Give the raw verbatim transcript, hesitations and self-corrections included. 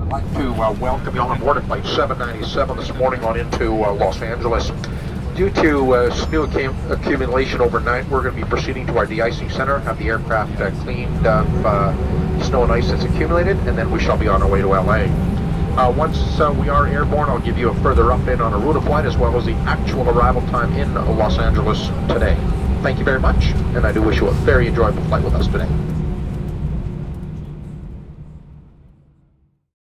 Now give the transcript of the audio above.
I'd like to uh, welcome you all on board at Flight seven ninety-seven this morning on into uh, Los Angeles. Due to uh, snow accumulation overnight, we're going to be proceeding to our de-icing center, have the aircraft uh, cleaned of uh, snow and ice that's accumulated, and then we shall be on our way to L A. Uh, once uh, we are airborne, I'll give you a further update on our route of flight as well as the actual arrival time in Los Angeles today. Thank you very much, and I do wish you a very enjoyable flight with us today.